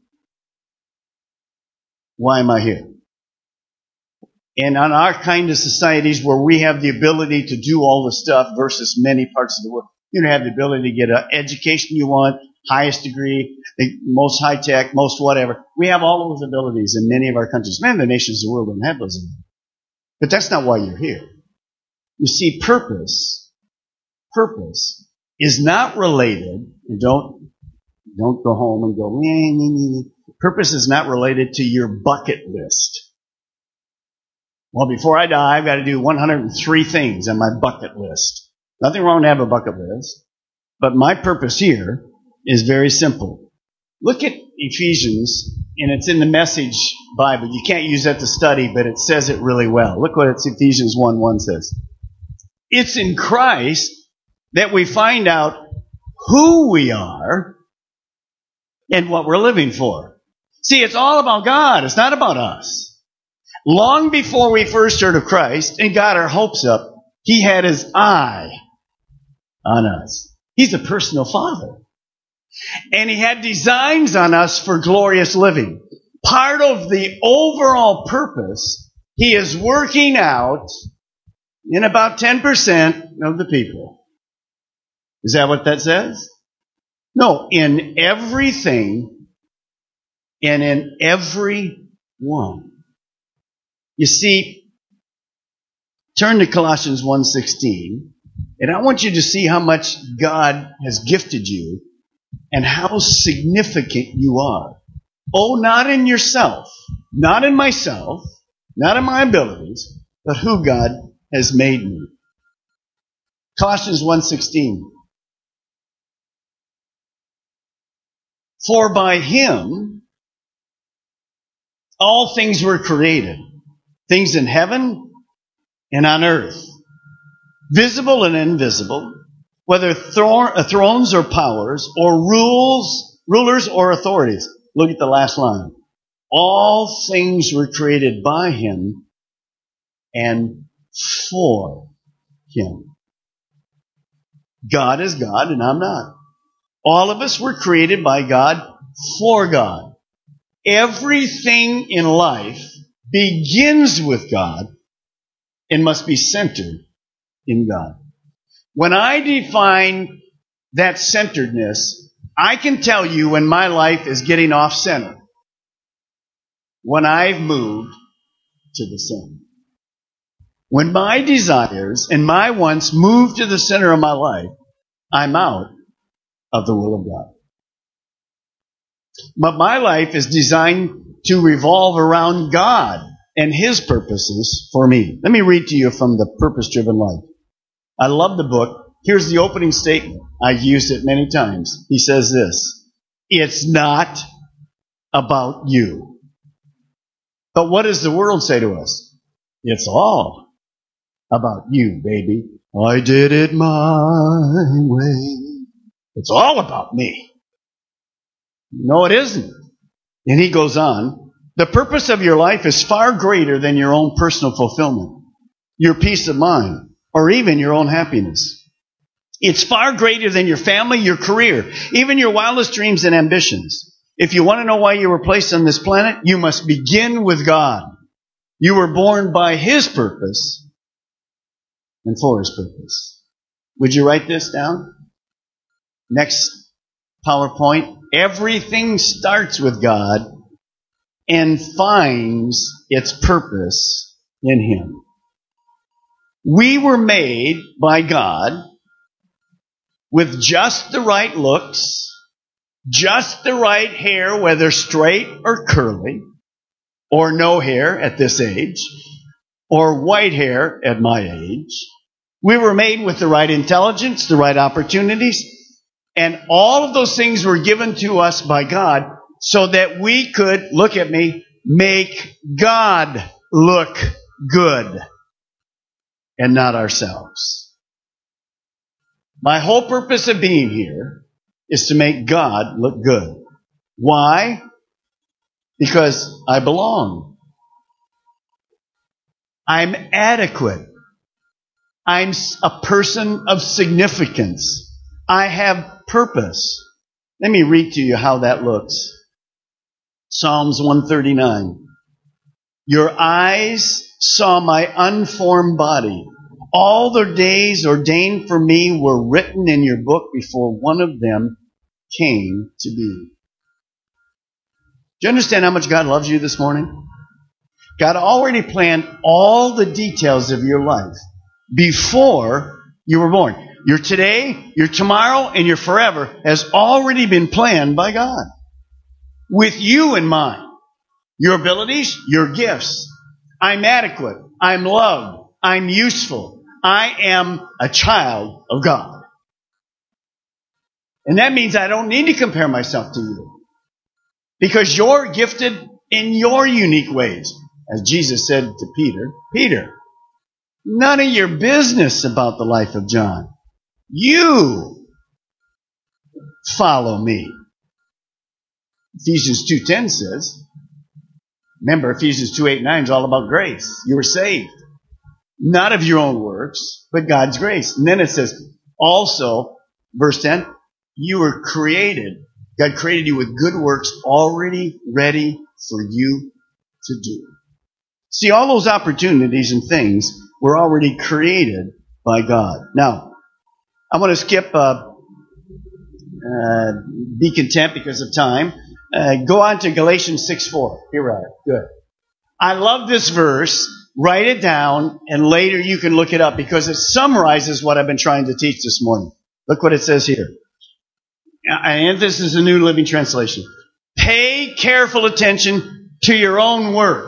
Why am I here? And on our kind of societies where we have the ability to do all the stuff versus many parts of the world, you don't have the ability to get an education you want, highest degree, the most high tech, most whatever. We have all those abilities in many of our countries. Many of the nations of the world don't have those abilities. But that's not why you're here. You see, purpose, purpose is not related, and don't, don't go home and go, nee, nee, nee. Purpose is not related to your bucket list. Well, before I die, I've got to do one hundred three things on my bucket list. Nothing wrong to have a bucket list. But my purpose here is very simple. Look at Ephesians, and it's in the Message Bible. You can't use that to study, but it says it really well. Look what it's Ephesians one one says. It's in Christ that we find out who we are and what we're living for. See, it's all about God. It's not about us. Long before we first heard of Christ and got our hopes up, He had His eye on us. He's a personal Father. And He had designs on us for glorious living. Part of the overall purpose He is working out in about ten percent of the people. Is that what that says? No, in everything and in every one. You see, turn to Colossians one sixteen, and I want you to see how much God has gifted you and how significant you are. Oh, not in yourself, not in myself, not in my abilities, but who God has made me. Colossians one sixteen. For by Him all things were created, things in heaven and on earth, visible and invisible, whether thrones or powers or rules, rulers or authorities. Look at the last line. All things were created by Him and for Him. God is God and I'm not. All of us were created by God for God. Everything in life begins with God and must be centered in God. When I define that centeredness, I can tell you when my life is getting off center. when I've moved to the center. When my desires and my wants move to the center of my life, I'm out of the will of God. But my life is designed to revolve around God and His purposes for me. Let me read to you from the Purpose-Driven Life. I love the book. Here's the opening statement. I've used it many times. He says this: it's not about you. But what does the world say to us? It's all about you, baby. I did it my way. It's all about me. No, it isn't. And he goes on, the purpose of your life is far greater than your own personal fulfillment, your peace of mind, or even your own happiness. It's far greater than your family, your career, even your wildest dreams and ambitions. If you want to know why you were placed on this planet, you must begin with God. You were born by His purpose and for His purpose. Would you write this down? Next PowerPoint. Everything starts with God and finds its purpose in Him. We were made by God with just the right looks, just the right hair, whether straight or curly, or no hair at this age, or white hair at my age. We were made with the right intelligence, the right opportunities, and all of those things were given to us by God so that we could, look at me, make God look good and not ourselves. My whole purpose of being here is to make God look good. Why? Because I belong. I'm adequate. I'm a person of significance. I have purpose. Let me read to you how that looks. Psalms one thirty-nine. Your eyes saw my unformed body. All the days ordained for me were written in your book before one of them came to be. Do you understand how much God loves you this morning? God already planned all the details of your life before you were born. Your today, your tomorrow, and your forever has already been planned by God. With you in mind. Your abilities, your gifts. I'm adequate. I'm loved. I'm useful. I am a child of God. And that means I don't need to compare myself to you. Because you're gifted in your unique ways. As Jesus said to Peter, Peter, none of your business about the life of John. You follow me. Ephesians two ten says, remember Ephesians two eight nine is all about grace. You were saved. Not of your own works, but God's grace. And then it says, also, verse ten, you were created. God created you with good works already ready for you to do. See, all those opportunities and things were already created by God. Now, I want to skip, uh, uh, be content because of time. Uh, go on to Galatians six four. Here we are. Good. I love this verse. Write it down, and later you can look it up because it summarizes what I've been trying to teach this morning. Look what it says here. And this is the New Living Translation. Pay careful attention to your own work.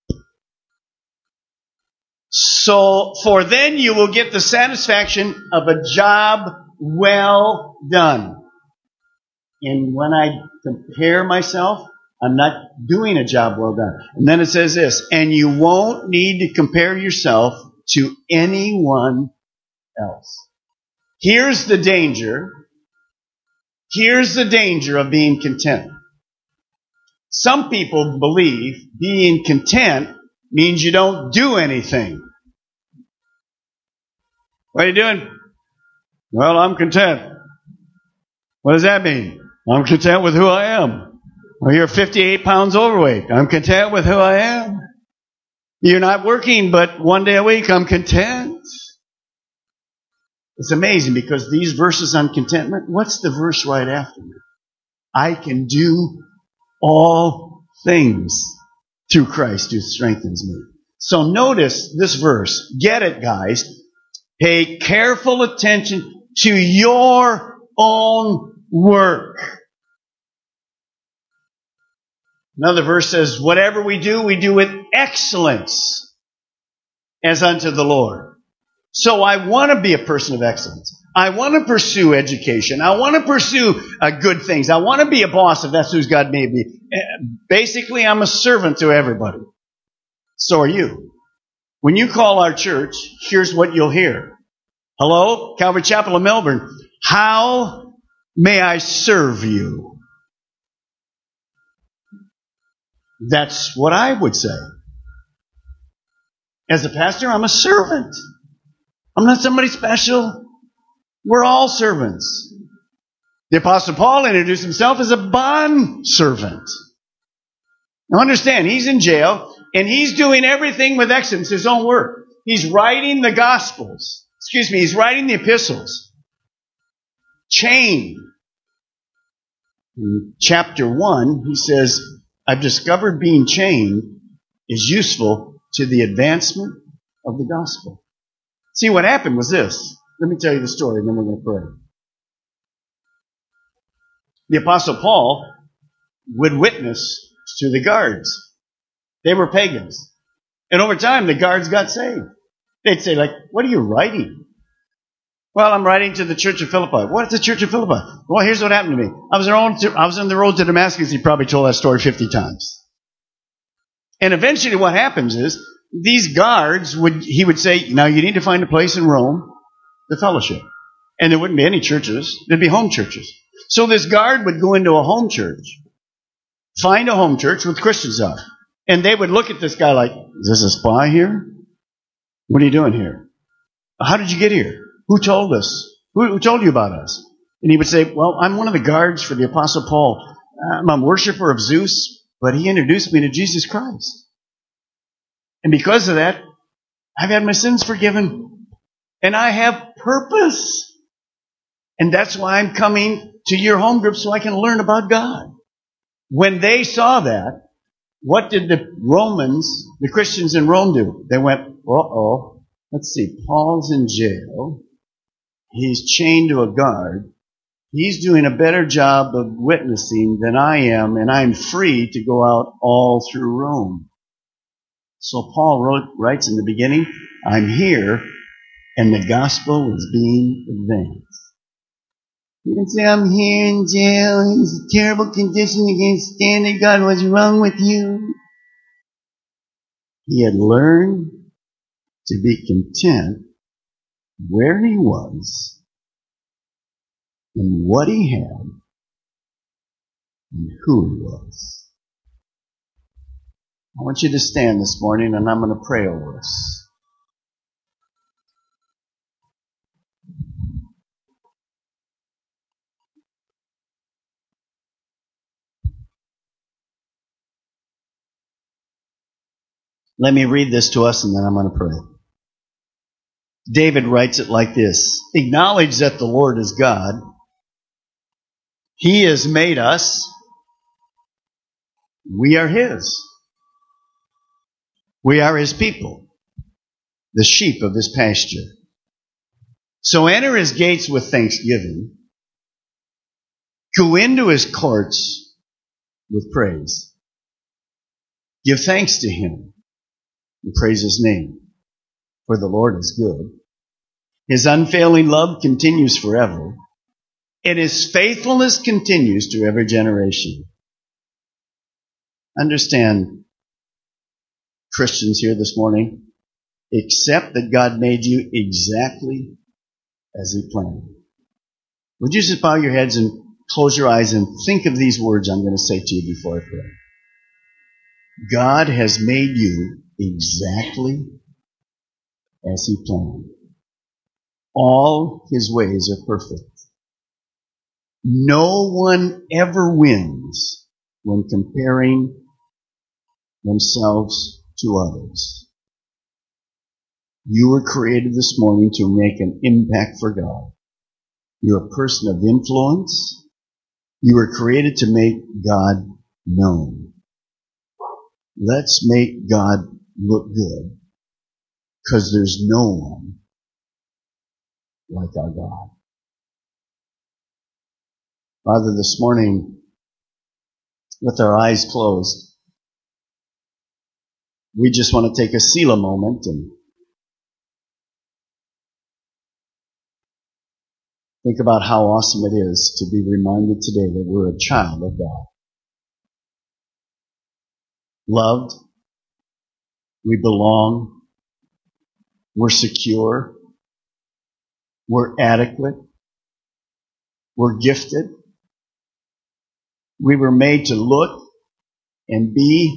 So, for then you will get the satisfaction of a job well done. And when I compare myself, I'm not doing a job well done. And then it says this, and you won't need to compare yourself to anyone else. Here's the danger. Here's the danger of being content. Some people believe being content means you don't do anything. What are you doing? Well, I'm content. What does that mean? I'm content with who I am. Well, you're fifty-eight pounds overweight. I'm content with who I am. You're not working, but one day a week, I'm content. It's amazing because these verses on contentment, what's the verse right after it? I can do all things through Christ who strengthens me. So notice this verse. Get it, guys. Pay careful attention to your own work. Another verse says, whatever we do, we do with excellence as unto the Lord. So I want to be a person of excellence. I want to pursue education. I want to pursue uh, good things. I want to be a boss if that's who God made me. Basically, I'm a servant to everybody. So are you. When you call our church, here's what you'll hear. Hello, Calvary Chapel of Melbourne. How may I serve you? That's what I would say. As a pastor, I'm a servant. I'm not somebody special. We're all servants. The Apostle Paul introduced himself as a bond servant. Now understand, he's in jail, and he's doing everything with excellence, his own work. He's writing the Gospels. Excuse me, he's writing the epistles. Chained. In chapter one, he says, I've discovered being chained is useful to the advancement of the gospel. See, what happened was this. Let me tell you the story, and then we're going to pray. The Apostle Paul would witness to the guards. They were pagans. And over time, the guards got saved. They'd say, like, what are you writing? Well, I'm writing to the church of Philippi. What's the church of Philippi? Well, here's what happened to me. I was, on, I was on the road to Damascus. He probably told that story fifty times. And eventually what happens is, these guards would, he would say, now you need to find a place in Rome to fellowship. And there wouldn't be any churches. There'd be home churches. So this guard would go into a home church, find a home church with Christians on. And they would look at this guy like, is this a spy here? What are you doing here? How did you get here? Who told us? Who, who told you about us? And he would say, well, I'm one of the guards for the Apostle Paul. I'm a worshiper of Zeus, but he introduced me to Jesus Christ. And because of that, I've had my sins forgiven. And I have purpose. And that's why I'm coming to your home group so I can learn about God. When they saw that, what did the Romans, the Christians in Rome do? They went, uh-oh, let's see, Paul's in jail. He's chained to a guard. He's doing a better job of witnessing than I am, and I'm free to go out all through Rome. So Paul wrote, writes in the beginning, I'm here, and the gospel is being advanced. He didn't say, I'm here in jail, it's a terrible condition, I can't stand it, God, what's wrong with you? He had learned to be content where he was, and what he had, and who he was. I want you to stand this morning, and I'm going to pray over us. Let me read this to us, and then I'm going to pray. David writes it like this. Acknowledge that the Lord is God. He has made us. We are His. We are His people, the sheep of His pasture. So enter His gates with thanksgiving. Go into His courts with praise. Give thanks to Him and praise His name. For the Lord is good. His unfailing love continues forever, and His faithfulness continues to every generation. Understand, Christians here this morning, accept that God made you exactly as He planned. Would you just bow your heads and close your eyes and think of these words I'm going to say to you before I pray? God has made you exactly as He planned. All His ways are perfect. No one ever wins when comparing themselves to others. You were created this morning to make an impact for God. You're a person of influence. You were created to make God known. Let's make God look good, because there's no one like our God. Father, this morning, with our eyes closed, we just want to take a Selah moment and think about how awesome it is to be reminded today that we're a child of God. Loved, we belong, we're secure, we're adequate, we're gifted. We were made to look and be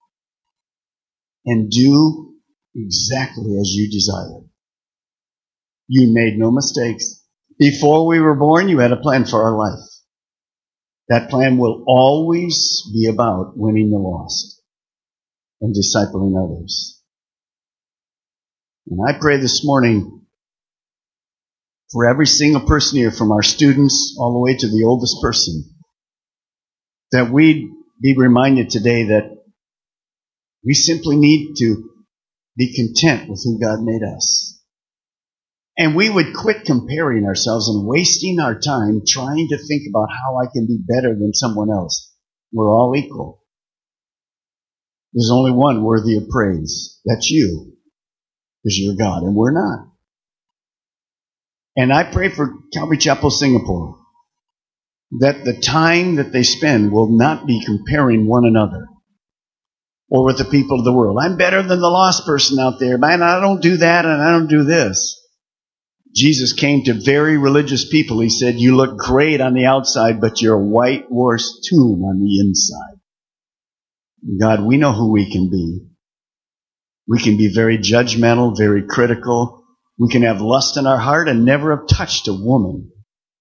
and do exactly as you desired. You made no mistakes. Before we were born, you had a plan for our life. That plan will always be about winning the lost and discipling others. And I pray this morning for every single person here, from our students all the way to the oldest person, that we'd be reminded today that we simply need to be content with who God made us. And we would quit comparing ourselves and wasting our time trying to think about how I can be better than someone else. We're all equal. There's only one worthy of praise. That's you, because you're God, and we're not. And I pray for Calvary Chapel Singapore that the time that they spend will not be comparing one another or with the people of the world. I'm better than the lost person out there. Man, I don't do that and I don't do this. Jesus came to very religious people. He said, you look great on the outside, but you're a whitewashed tomb on the inside. God, we know who we can be. We can be very judgmental, very critical. We can have lust in our heart and never have touched a woman.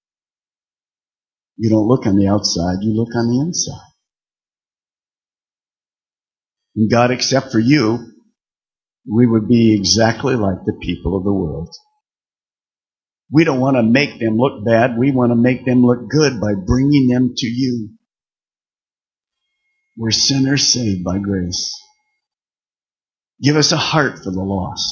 You don't look on the outside, you look on the inside. And God, except for you, we would be exactly like the people of the world. We don't want to make them look bad. We want to make them look good by bringing them to you. We're sinners saved by grace. Give us a heart for the lost.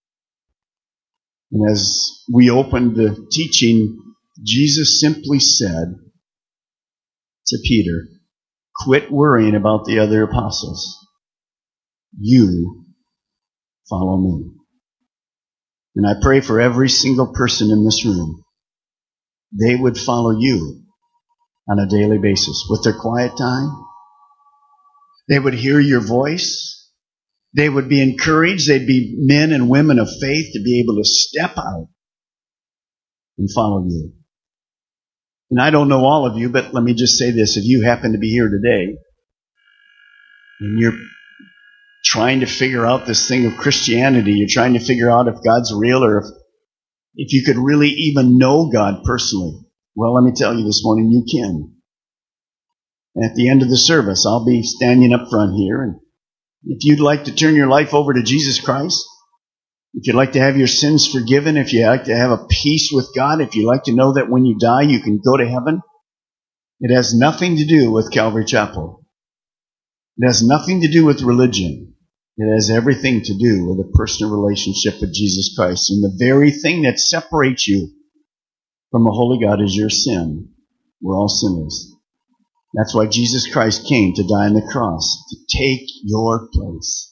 And as we opened the teaching, Jesus simply said to Peter, quit worrying about the other apostles. You follow me. And I pray for every single person in this room, they would follow you on a daily basis with their quiet time. They would hear your voice. They would be encouraged. They'd be men and women of faith to be able to step out and follow you. And I don't know all of you, but let me just say this. If you happen to be here today and you're trying to figure out this thing of Christianity, you're trying to figure out if God's real or if, if you could really even know God personally, well, let me tell you this morning, you can. And at the end of the service, I'll be standing up front here, and if you'd like to turn your life over to Jesus Christ, if you'd like to have your sins forgiven, if you'd like to have a peace with God, if you'd like to know that when you die you can go to heaven, it has nothing to do with Calvary Chapel. It has nothing to do with religion. It has everything to do with a personal relationship with Jesus Christ. And the very thing that separates you from a holy God is your sin. We're all sinners. That's why Jesus Christ came to die on the cross, to take your place.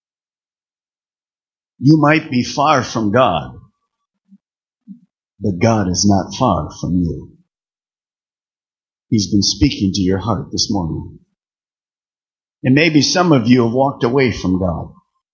You might be far from God, but God is not far from you. He's been speaking to your heart this morning. And maybe some of you have walked away from God.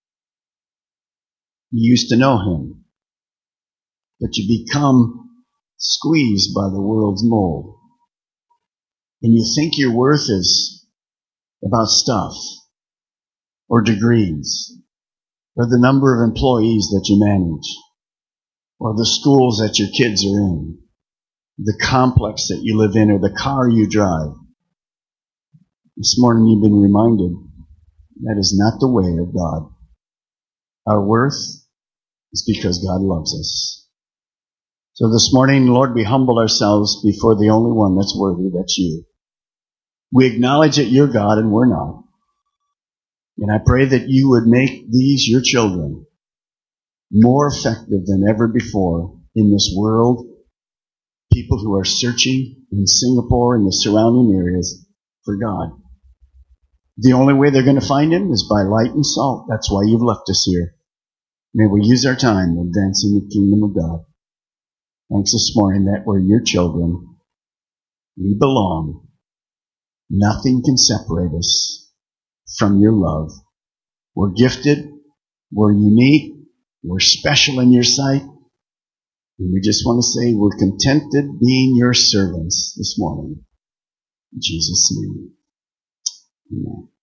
You used to know Him, but you become squeezed by the world's mold. And you think your worth is about stuff, or degrees, or the number of employees that you manage, or the schools that your kids are in, the complex that you live in, or the car you drive. This morning you've been reminded that is not the way of God. Our worth is because God loves us. So this morning, Lord, we humble ourselves before the only one that's worthy, that's you. We acknowledge that you're God and we're not. And I pray that you would make these, your children, more effective than ever before in this world. People who are searching in Singapore and the surrounding areas for God. The only way they're going to find Him is by light and salt. That's why you've left us here. May we use our time advancing the kingdom of God. Thanks this morning that we're your children. We belong. Nothing can separate us from your love. We're gifted. We're unique. We're special in your sight. And we just want to say we're contented being your servants this morning. In Jesus' name. Amen.